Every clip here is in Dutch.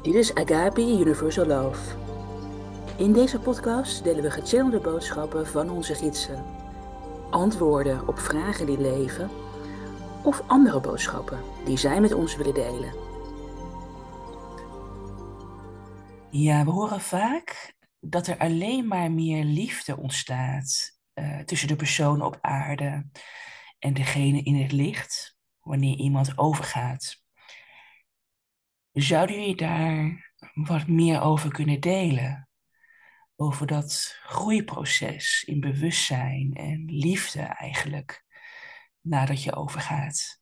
Dit is Agape Universal Love. In deze podcast delen we gechannelde boodschappen van onze gidsen. Antwoorden op vragen die leven of andere boodschappen die zij met ons willen delen. Ja, we horen vaak dat er alleen maar meer liefde ontstaat tussen de persoon op aarde en degene in het licht wanneer iemand overgaat. Zouden jullie daar wat meer over kunnen delen? Over dat groeiproces in bewustzijn en liefde eigenlijk, nadat je overgaat.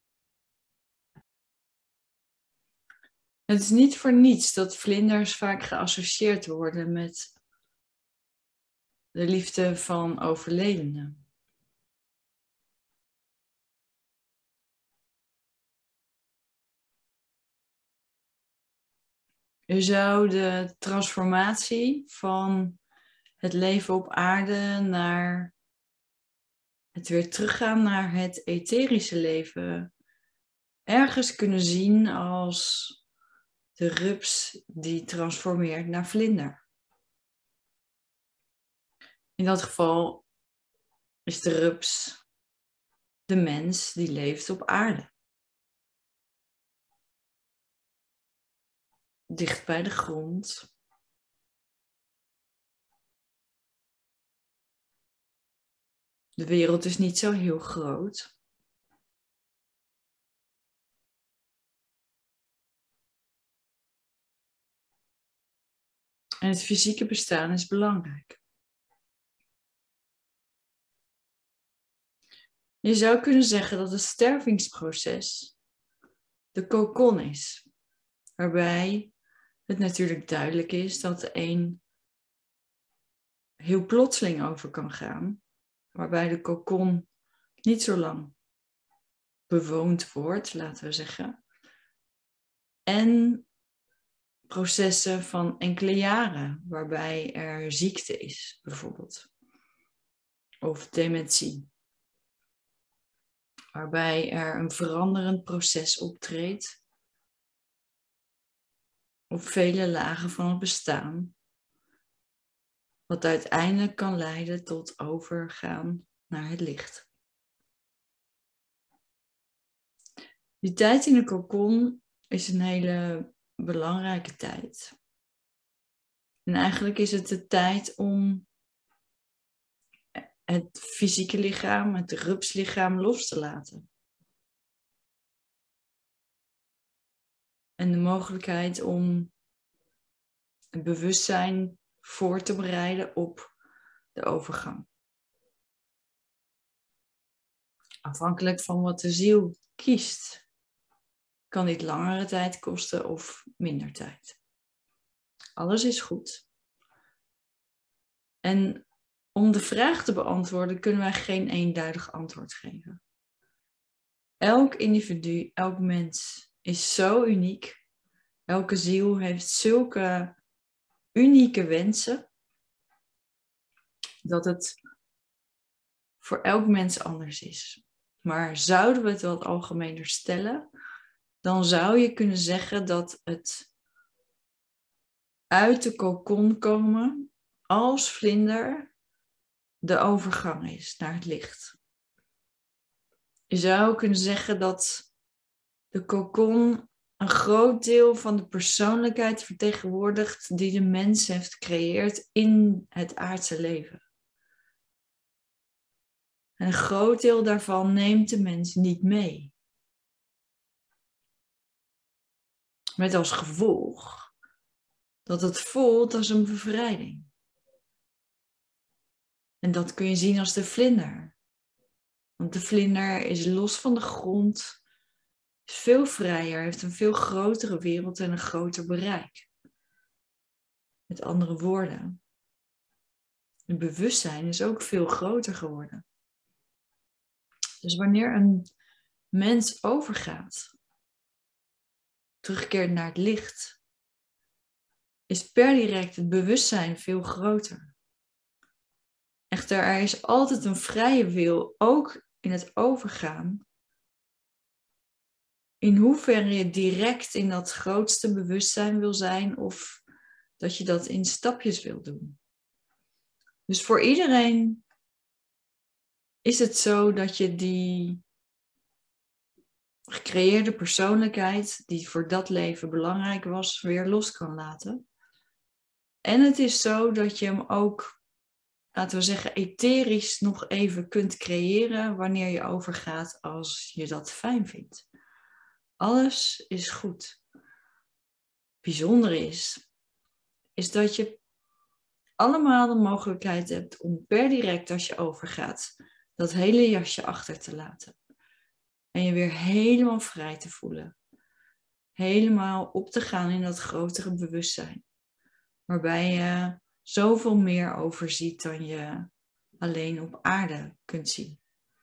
Het is niet voor niets dat vlinders vaak geassocieerd worden met de liefde van overledenen. Je zou de transformatie van het leven op aarde naar het weer teruggaan naar het etherische leven ergens kunnen zien als de rups die transformeert naar vlinder. In dat geval is de rups de mens die leeft op aarde. Dicht bij de grond. De wereld is niet zo heel groot. En het fysieke bestaan is belangrijk. Je zou kunnen zeggen dat het stervingsproces de kokon is. Waarbij het natuurlijk duidelijk is dat de een heel plotseling over kan gaan. Waarbij de kokon niet zo lang bewoond wordt, laten we zeggen. En processen van enkele jaren, waarbij er ziekte is, bijvoorbeeld. Of dementie. Waarbij er een veranderend proces optreedt. Op vele lagen van het bestaan. Wat uiteindelijk kan leiden tot overgaan naar het licht. Die tijd in de kokon is een hele belangrijke tijd. En eigenlijk is het de tijd om het fysieke lichaam, het rupslichaam los te laten. En de mogelijkheid om het bewustzijn voor te bereiden op de overgang. Afhankelijk van wat de ziel kiest, kan dit langere tijd kosten of minder tijd. Alles is goed. En om de vraag te beantwoorden kunnen wij geen eenduidig antwoord geven. Elk individu, elk mens is zo uniek. Elke ziel heeft zulke unieke wensen, dat het voor elk mens anders is. Maar zouden we het wat algemener stellen, dan zou je kunnen zeggen dat het uit de kokon komen als vlinder de overgang is naar het licht. Je zou kunnen zeggen dat de kokon een groot deel van de persoonlijkheid vertegenwoordigt die de mens heeft gecreëerd in het aardse leven. En een groot deel daarvan neemt de mens niet mee. Met als gevolg dat het voelt als een bevrijding. En dat kun je zien als de vlinder. Want de vlinder is los van de grond, is veel vrijer, heeft een veel grotere wereld en een groter bereik. Met andere woorden, het bewustzijn is ook veel groter geworden. Dus wanneer een mens overgaat, terugkeert naar het licht, is per direct het bewustzijn veel groter. Echter, er is altijd een vrije wil, ook in het overgaan, in hoeverre je direct in dat grootste bewustzijn wil zijn of dat je dat in stapjes wil doen. Dus voor iedereen is het zo dat je die gecreëerde persoonlijkheid, die voor dat leven belangrijk was, weer los kan laten. En het is zo dat je hem ook, laten we zeggen, etherisch nog even kunt creëren wanneer je overgaat als je dat fijn vindt. Alles is goed. Bijzonder is dat je allemaal de mogelijkheid hebt om per direct als je overgaat dat hele jasje achter te laten. En je weer helemaal vrij te voelen. Helemaal op te gaan in dat grotere bewustzijn. Waarbij je zoveel meer overziet dan je alleen op aarde kunt zien.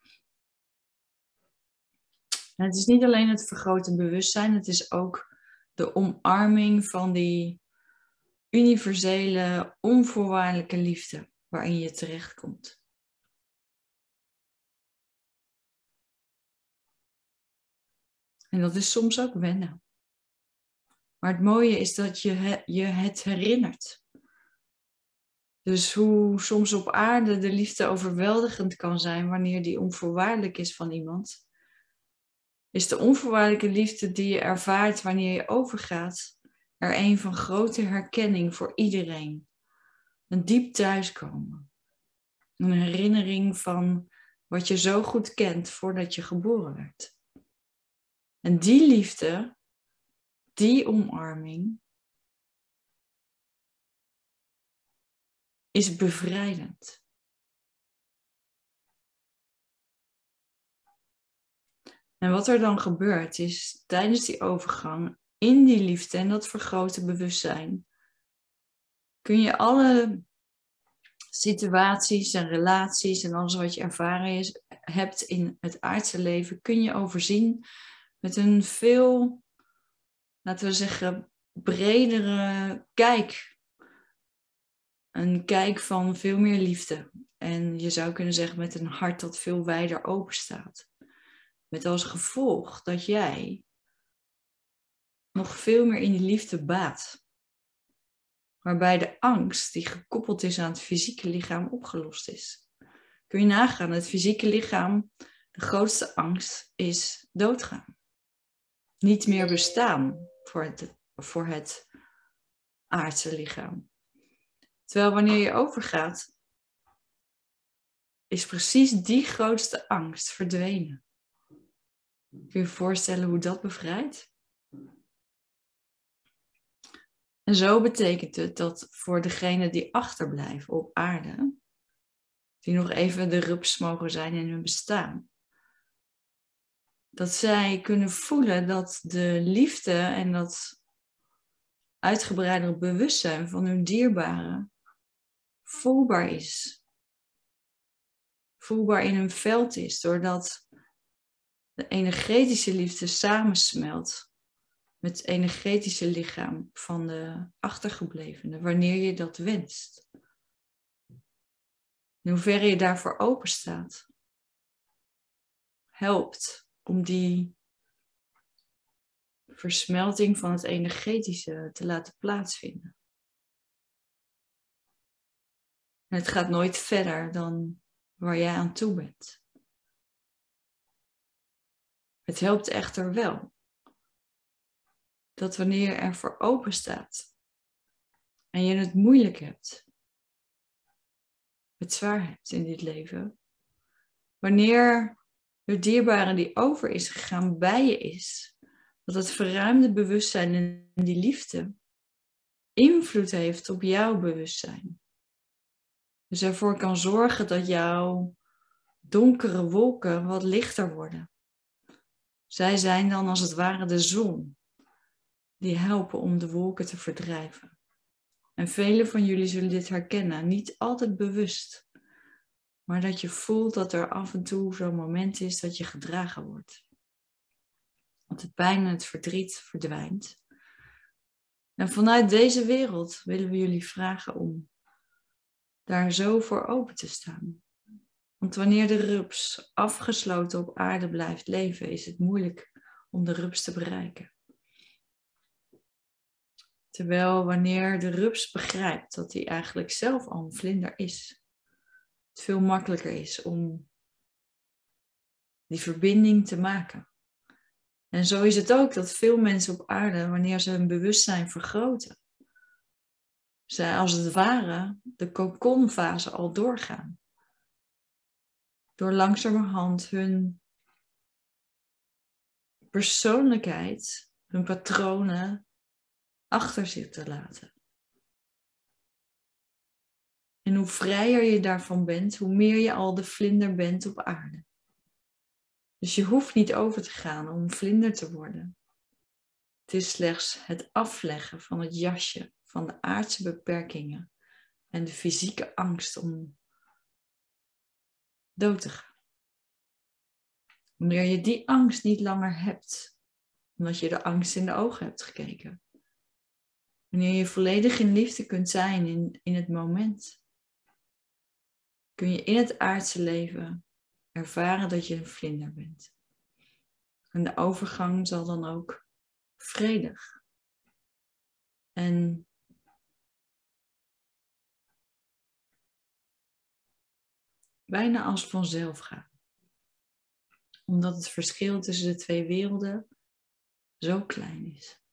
En het is niet alleen het vergrote bewustzijn, het is ook de omarming van die universele, onvoorwaardelijke liefde waarin je terechtkomt. En dat is soms ook wennen. Maar het mooie is dat je het herinnert. Dus hoe soms op aarde de liefde overweldigend kan zijn wanneer die onvoorwaardelijk is van iemand, is de onvoorwaardelijke liefde die je ervaart wanneer je overgaat er een van grote herkenning voor iedereen. Een diep thuiskomen. Een herinnering van wat je zo goed kent voordat je geboren werd. En die liefde, die omarming, is bevrijdend. En wat er dan gebeurt is, tijdens die overgang, in die liefde en dat vergrote bewustzijn, kun je alle situaties en relaties en alles wat je ervaren hebt in het aardse leven, kun je overzien met een veel, laten we zeggen, bredere kijk. Een kijk van veel meer liefde. En je zou kunnen zeggen met een hart dat veel wijder open staat. Met als gevolg dat jij nog veel meer in die liefde baat. Waarbij de angst die gekoppeld is aan het fysieke lichaam opgelost is. Kun je nagaan, het fysieke lichaam, de grootste angst is doodgaan. Niet meer bestaan voor het aardse lichaam. Terwijl wanneer je overgaat, is precies die grootste angst verdwenen. Kun je je voorstellen hoe dat bevrijdt? En zo betekent het dat voor degenen die achterblijven op aarde, die nog even de rups mogen zijn in hun bestaan, dat zij kunnen voelen dat de liefde en dat uitgebreidere bewustzijn van hun dierbaren voelbaar is. Voelbaar in hun veld is, doordat de energetische liefde samensmelt met het energetische lichaam van de achtergeblevenen, wanneer je dat wenst. In hoeverre je daarvoor open staat, helpt om die versmelting van het energetische te laten plaatsvinden. En het gaat nooit verder dan waar jij aan toe bent. Het helpt echter wel dat wanneer je ervoor open staat en je het moeilijk hebt, het zwaar hebt in dit leven, wanneer de dierbare die over is gegaan bij je is, dat het verruimde bewustzijn en die liefde invloed heeft op jouw bewustzijn. Dus ervoor kan zorgen dat jouw donkere wolken wat lichter worden. Zij zijn dan als het ware de zon, die helpen om de wolken te verdrijven. En velen van jullie zullen dit herkennen, niet altijd bewust, maar dat je voelt dat er af en toe zo'n moment is dat je gedragen wordt. Dat de pijn en het verdriet verdwijnt. En vanuit deze wereld willen we jullie vragen om daar zo voor open te staan. Want wanneer de rups afgesloten op aarde blijft leven, is het moeilijk om de rups te bereiken. Terwijl wanneer de rups begrijpt dat hij eigenlijk zelf al een vlinder is, het veel makkelijker is om die verbinding te maken. En zo is het ook dat veel mensen op aarde, wanneer ze hun bewustzijn vergroten, zij als het ware de kokonfase al doorgaan. Door langzamerhand hun persoonlijkheid, hun patronen achter zich te laten. En hoe vrijer je daarvan bent, hoe meer je al de vlinder bent op aarde. Dus je hoeft niet over te gaan om vlinder te worden. Het is slechts het afleggen van het jasje van de aardse beperkingen en de fysieke angst om dood te gaan. Wanneer je die angst niet langer hebt, omdat je de angst in de ogen hebt gekeken. Wanneer je volledig in liefde kunt zijn in het moment, kun je in het aardse leven ervaren dat je een vlinder bent. En de overgang zal dan ook vredig en bijna als vanzelf gaan. Omdat het verschil tussen de twee werelden zo klein is.